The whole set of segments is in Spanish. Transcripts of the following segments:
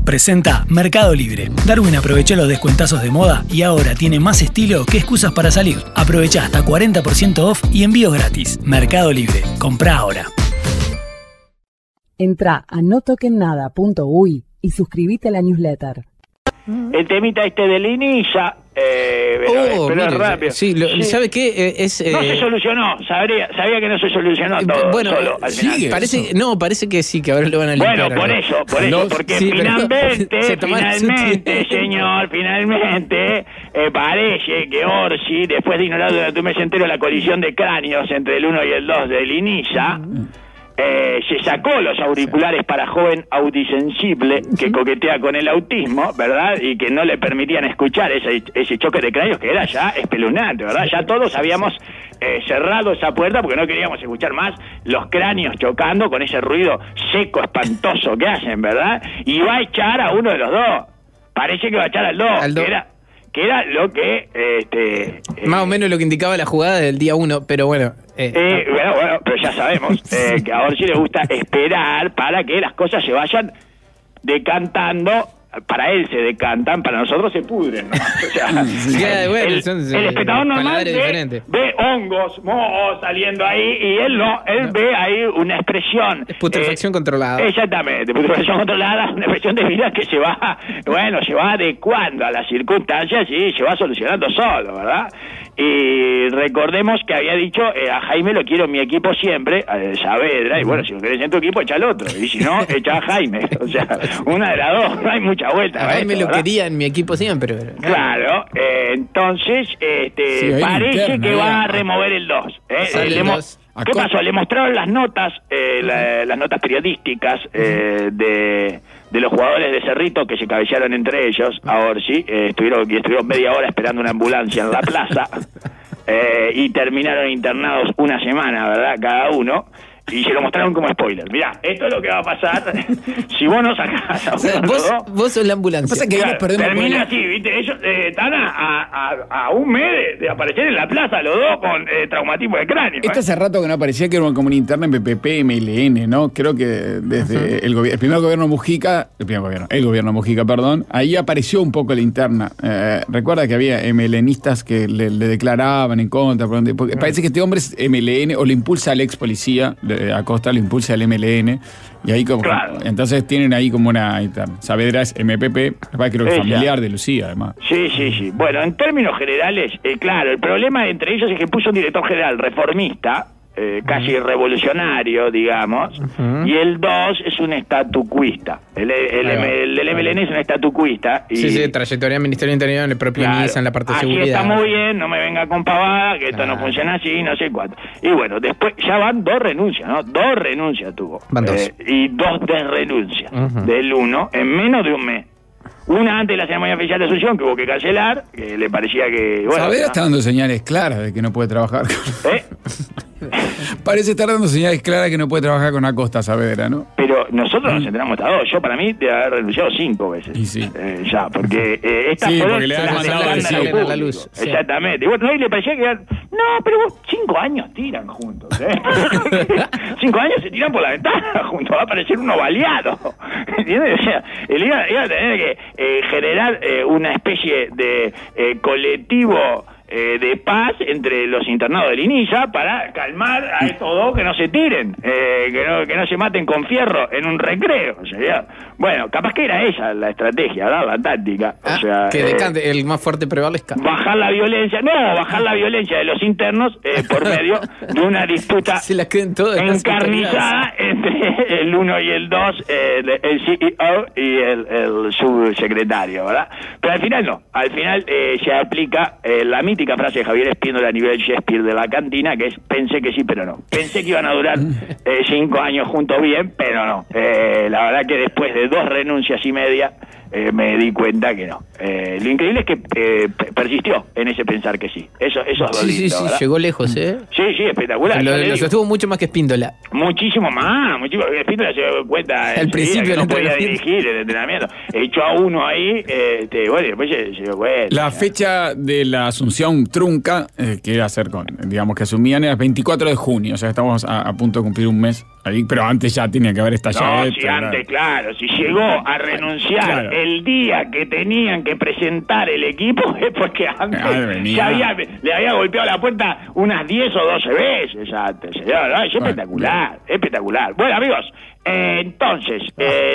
presenta Mercado Libre. Darwin aprovechó los descuentazos de moda y ahora tiene más estilo que excusas para salir. Aprovecha hasta 40% off y envío gratis. Mercado Libre. Comprá ahora. Entrá a notokennada.uy y suscribite a la newsletter. El temita del INISA, pero mire, es rápido. Sí, ¿sabe qué? No se solucionó, sabía que no se solucionó todo bueno, solo al final. Parece que sí, que ahora lo van a limpiar. Bueno, por eso, porque sí, finalmente, señor, parece que Orsi, después de ignorar durante un mes entero la colisión de cráneos entre el 1 y el 2 del INISA, se sacó los auriculares para joven audisensible que coquetea con el autismo, ¿verdad? Y que no le permitían escuchar ese choque de cráneos que era ya espeluznante, ¿verdad? Ya todos habíamos cerrado esa puerta porque no queríamos escuchar más los cráneos chocando con ese ruido seco, espantoso que hacen, ¿verdad? Y va a echar a uno de los dos. Parece que va a echar al 2, que era lo que... más o menos lo que indicaba la jugada del día 1, pero bueno... Bueno, pero ya sabemos que a Orsi le gusta esperar para que las cosas se vayan decantando. Para él se decantan, para nosotros se pudren, ¿no? O sea, el espectador normal ve hongos, mohos saliendo ahí, y él no, él ve ahí una expresión. Es putrefacción controlada. Exactamente, putrefacción controlada, una expresión de vida que se va adecuando a las circunstancias y se va solucionando solo, ¿verdad? Y recordemos que había dicho, a Jaime lo quiero en mi equipo siempre, a Saavedra, y bueno, si lo querés en tu equipo, echa al otro, y si no, echa a Jaime. O sea, una de las dos, no hay mucha vuelta. A Jaime lo quería en mi equipo siempre. Pero... Claro, entonces, parece que va a remover el 2. ¿Qué pasó? Le mostraron las notas, las notas periodísticas de los jugadores de Cerrito que se cabecearon entre ellos a Orsi. Estuvieron media hora esperando una ambulancia en la plaza y terminaron internados una semana, ¿verdad? Cada uno. Y se lo mostraron como spoiler. Mirá, esto es lo que va a pasar si vos no sacás a vos sos la ambulancia. Pasa que termina así, ¿viste? Ellos están a un mes de aparecer en la plaza, los dos con traumatismo de cráneo. Esto hace rato que no aparecía, que era como una interna en PPP, MLN, ¿no? Creo que desde el gobierno Mujica, perdón, ahí apareció un poco la interna. Recuerda que había MLNistas que le declaraban en contra, porque parece que este hombre es MLN o le impulsa al ex policía. Acosta lo impulsa al MLN y ahí como entonces tienen ahí como una interna. Saavedra es MPP, creo que familiar de Lucía además. Sí. Bueno, en términos generales, claro, el problema entre ellos es que puso un director general reformista, casi revolucionario, digamos, y el 2 es un estatucuista. El MLN es un estatucuista. Sí, trayectoria del Ministerio del Interior, le propinizan la parte de seguridad. Está muy bien, no me venga con pavada, que esto no funciona así, no sé cuánto. Y bueno, después ya van 2 renuncias, ¿no? 2 renuncias tuvo. Van 2. Y 2 desrenuncias del 1 en menos de un mes. Una antes de la ceremonia oficial de Asunción, que hubo que cancelar, que le parecía que... Bueno, Saavedra está dando señales claras de que no puede trabajar Parece estar dando señales claras que no puede trabajar con Acosta, Saavedra, ¿no? Pero nosotros nos enteramos hasta 2. Yo, para mí, debe haber renunciado 5 veces. Y sí. Ya, porque estas porque le han mandado a la luz. Sí. Exactamente. Y bueno, no, y le parecía que... No, pero vos 5 años tiran juntos, 5 años se tiran por la ventana juntos. Va a parecer uno baleado. ¿Entiendes? O sea, él iba a tener que generar una especie de colectivo de paz entre los internados del INISA para calmar a estos dos que no se tiren, que no se maten con fierro en un recreo. O sea, bueno, capaz que era esa la estrategia, ¿verdad? La táctica. O sea, que decante, el más fuerte prevalezca. Bajar la violencia de los internos por medio de una disputa encarnizada entre el 1 y el 2, el CEO y el subsecretario, ¿verdad? Pero al final no, se aplica la mítica frase de Javier Espíndola a nivel Shakespeare de la cantina, que es: pensé que sí, pero no. Pensé que iban a durar 5 años juntos bien, pero no. La verdad que después de 2 renuncias y media me di cuenta que no. Lo increíble es que persistió en ese pensar que sí. Eso es lo lindo, sí, ¿verdad? Llegó lejos, ¿eh? Sí, espectacular. Lo sostuvo mucho más que Espíndola. Muchísimo más. Espíndola se dio cuenta al principio que no podía dirigir el entrenamiento. Echó a uno ahí, bueno, después se dio cuenta. La fecha de la asunción trunca, que iba a ser digamos que asumían, era el 24 de junio. O sea, estamos a punto de cumplir un mes Ahí, pero antes ya tenía que haber estallado. No, si antes, claro, si llegó a renunciar el día que tenían que presentar el equipo, es porque antes le había golpeado la puerta unas 10 o 12 veces antes, señor. ¿No? Es espectacular, espectacular. Bueno, amigos, entonces,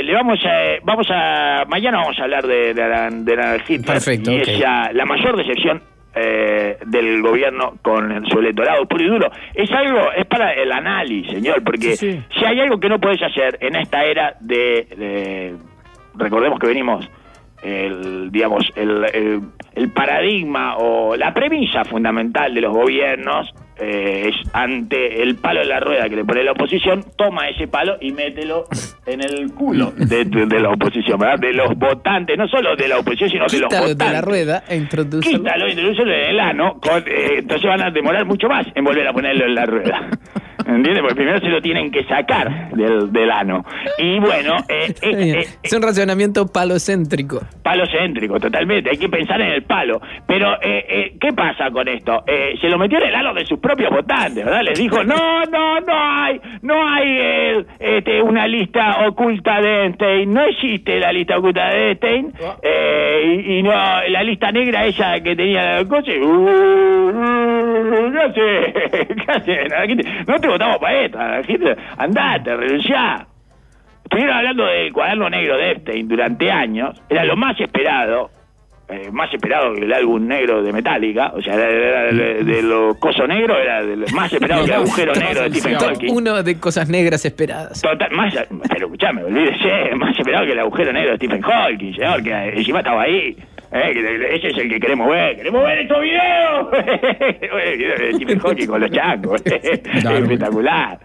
mañana vamos a hablar de la Hitler. Perfecto, y es ya la mayor decepción del gobierno con su electorado puro y duro. Es para el análisis, señor, porque si hay algo que no podés hacer en esta era recordemos que venimos el paradigma o la premisa fundamental de los gobiernos es ante el palo de la rueda que le pone la oposición, toma ese palo y mételo en el culo de la oposición, ¿verdad? De los votantes, no solo de la oposición, sino de los votantes. De la rueda e introdúcelo en el ano, entonces van a demorar mucho más en volver a ponerlo en la rueda. ¿Entiendes? Porque primero se lo tienen que sacar del ano. Y bueno... es un racionamiento palocéntrico. Palocéntrico, totalmente. Hay que pensar en el palo. Pero, ¿qué pasa con esto? Se lo metió en el ano de sus propios votantes, ¿verdad? Les dijo, no hay una lista oculta de Epstein. No existe la lista oculta de Epstein. Y no, la lista negra esa que tenía el coche... ¿Qué hace? No te votamos para esto, andate, renunciá. Estuvieron hablando del cuaderno negro de Epstein durante años, era lo más esperado que el álbum negro de Metallica, o sea, era de lo coso negro, era más esperado que el agujero negro de Stephen Hawking. Uno de cosas negras esperadas. Total, pero escuchame, olvídese, más esperado que el agujero negro de Stephen Hawking, señor, que encima estaba ahí. Ese es el que queremos ver estos videos. Stephen Hawking con los chacos. Espectacular.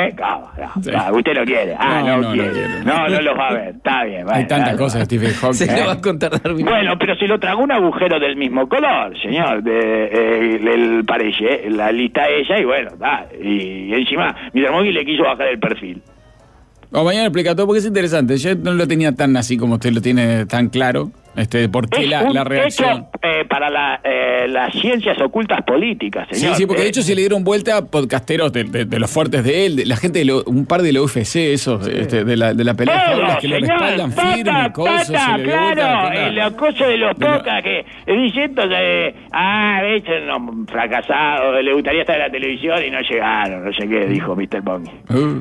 Usted lo quiere. No quiere. No los va a ver. Está bien. Hay tantas cosas de Stephen Hawking. Se lo va a contar Darwin. Bueno, pero se lo tragó un agujero del mismo color, señor. Parece la lista ella y bueno, y encima Mr. Monkey le quiso bajar el perfil. Mañana explica todo porque es interesante. Yo no lo tenía tan así como usted lo tiene tan claro. ¿Por qué la reacción? Hecho, para las ciencias ocultas políticas, señor. Sí, porque de hecho se le dieron vuelta a podcasteros de los fuertes de él, de la gente un par de la UFC, esos, de la pelea de jaulas que lo respaldan firme, cosas. Claro, el acoso de los pocas que diciendo veces no fracasados, le gustaría estar en la televisión y no llegaron, no sé qué dijo Mr. Bongi.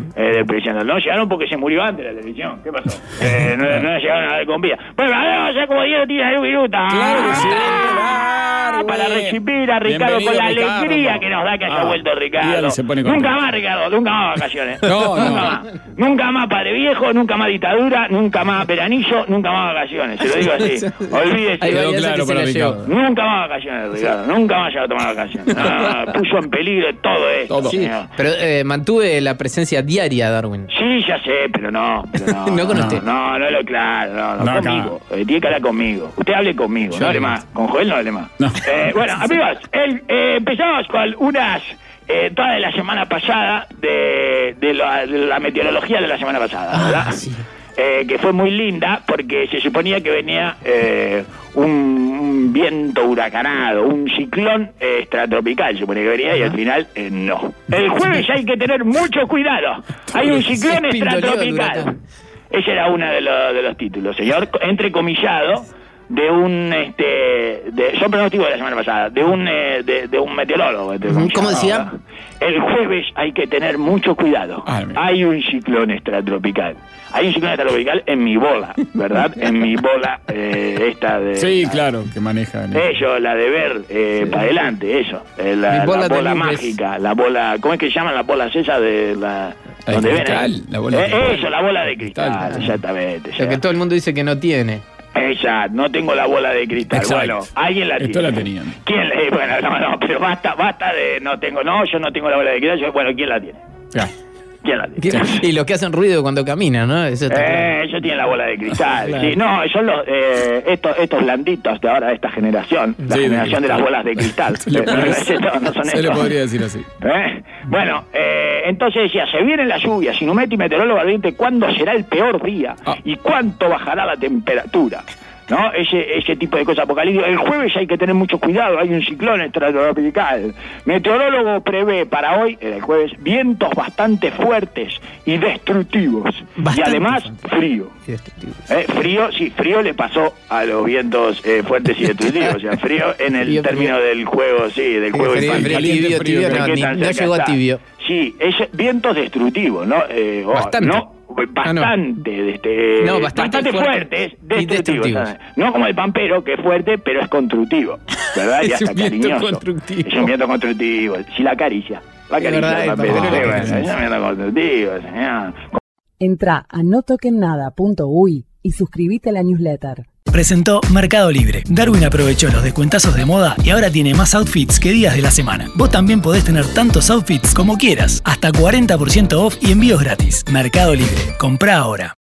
No llegaron porque se murió antes de la televisión. ¿Qué pasó? No llegaron a ver con vida. Bueno, vamos ya como Diego tiene 1 minuto. Claro que sí. Para recibir a Ricardo con la alegría que nos da que haya vuelto Ricardo. Nunca más, Ricardo, nunca más vacaciones. Nunca más padre viejo, nunca más dictadura, nunca más veranillo, nunca más vacaciones. Se lo digo así. Olvídese. Claro para Ricardo. Nunca más vacaciones, Ricardo. Nunca más ya va a tomar vacaciones. Puso en peligro todo esto. Sí, pero mantuve la presencia diaria, Darwin. Sí, ya sé, pero no. No con usted. No, conmigo. Tiene que hablar conmigo. Usted hable conmigo, no hable más. Con Joel no hable más. Bueno, amigos, empezamos con unas... toda de la semana pasada, de la meteorología de la semana pasada, ¿verdad? Sí. Que fue muy linda porque se suponía que venía un viento huracanado, un ciclón extratropical, se supone que venía, y al final no. El jueves hay que tener mucho cuidado. Hay un ciclón extratropical. Ese era uno de los títulos, señor, entrecomillado, de un son pronósticos de la semana pasada, de un meteorólogo. ¿Cómo decía? El jueves hay que tener mucho cuidado. Hay un ciclón extratropical. Hay un ciclón extratropical en mi bola, ¿verdad? En mi bola esta de... Sí, claro, que manejan. Eso, la de ver para adelante, eso. La bola mágica, la bola... ¿Cómo es que se llaman las bolas esas de la... ¿Dónde cristal, ven? La bola de cristal. Eso, la bola de cristal, exactamente. Lo que todo el mundo dice que no tiene. Exacto, no tengo la bola de cristal. Exacto. Bueno, alguien la tiene. Esto la tenían. ¿Quién? Bueno, no, pero basta de yo no tengo la bola de cristal. Bueno, ¿quién la tiene? Ya. ¿Quién la tiene? Y los que hacen ruido cuando caminan, ¿no? Eso ellos tienen la bola de cristal. Claro. Sí, no, son los estos blanditos de ahora de esta generación, la generación de las bolas de cristal. Se le podría decir así. Bueno, entonces decía, se vienen las lluvias, Inumet y meteorólogo advierte cuándo será el peor día y cuánto bajará la temperatura. ¿no? Ese tipo de cosas apocalípticas. El jueves hay que tener mucho cuidado, hay un ciclón extratropical. Meteorólogo prevé para hoy, el jueves, vientos bastante fuertes y destructivos. Y además, frío. Frío le pasó a los vientos fuertes y destructivos. O sea, frío en el término del juego, del juego infantil. Tibio, no llegó a tibio. Sí, es vientos destructivos, ¿no? Bastante. Bastante fuertes, destructivos. No como el pampero, que es fuerte, pero es constructivo, ¿verdad? Es un viento constructivo. Es un viento constructivo. Si la acaricia. Es un viento constructivo, señor. Entrá a notoquennada.uy y suscríbete a la newsletter. Presentó Mercado Libre. Darwin aprovechó los descuentazos de moda y ahora tiene más outfits que días de la semana. Vos también podés tener tantos outfits como quieras. Hasta 40% off y envíos gratis. Mercado Libre. Comprá ahora.